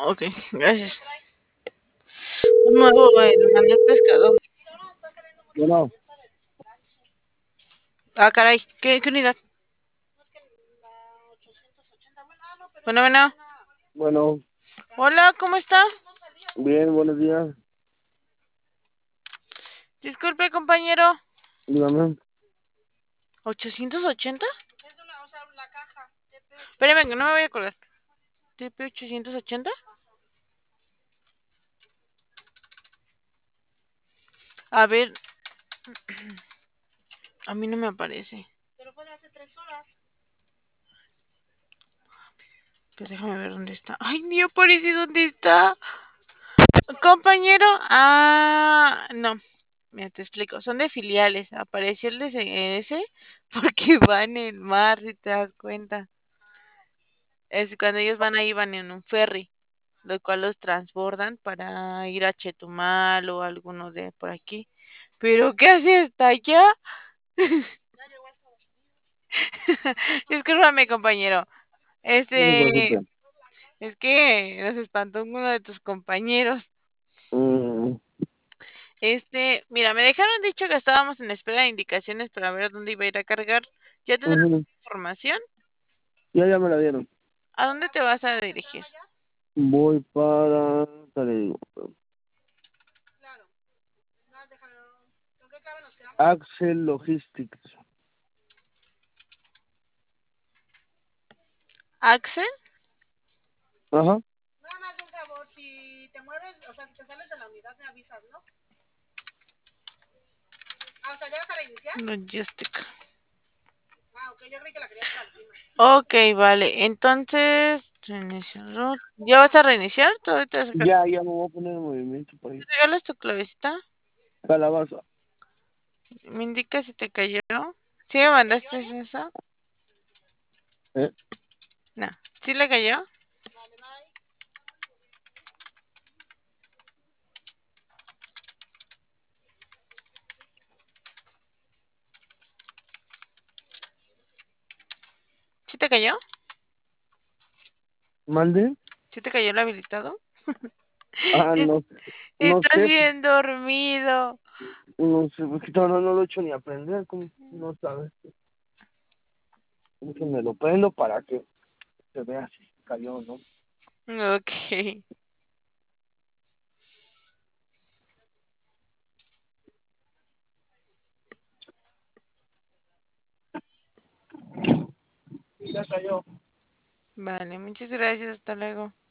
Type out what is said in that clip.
Ok, gracias. Un nuevo manual pescado. Bueno, Ah, caray. ¿Qué unidad? Bueno, bueno. bueno, Hola, ¿cómo está? bien, buenos días. Disculpe, compañero. Dígame. ¿880? Espérame, que no me voy a colgar. ¿TP 880? A ver, a mí no me aparece. Pues déjame ver dónde está. Ay, ni aparece dónde está. Compañero. Ah, no. Mira, te explico. Son de filiales. Apareció el de ese porque va en el mar, si te das cuenta. Es cuando ellos van ahí, van en un ferry, lo cual los transbordan para ir a Chetumal o alguno de por aquí. ¿Pero qué hace hasta allá? Discúlpame, compañero. No se Este, preocupe. es que nos espantó uno de tus compañeros. Mm, Mira, me dejaron dicho que estábamos en espera de indicaciones para ver dónde iba a ir a cargar. ¿Ya tendrás ujú. información? Ya me la dieron. ¿A dónde te vas a dirigir? Voy para, te le digo, Axel Logistics. ¿Axel? Ajá. Logistic. Ok, vale. Entonces, reinicio root. ¿Ya vas a reiniciar? ¿Todavía te vas a cargar? Ya me voy a poner en movimiento por ahí. ¿Te regalas tu clavecita? Calabaza. ¿Me indica si te cayó? ¿Sí me mandaste eso? ¿Eh? No. ¿Sí le cayó? ¿Sí te cayó? ¿Mande? ¿Sí te cayó el habilitado? Ah, Es- no Estás sé, bien dormido. no sé, porque todavía no lo he hecho ni aprender, como no sabes. Es que me lo prendo para que se vea si cayó o no. Ok. Ya cayó. Vale, muchas gracias. Hasta luego.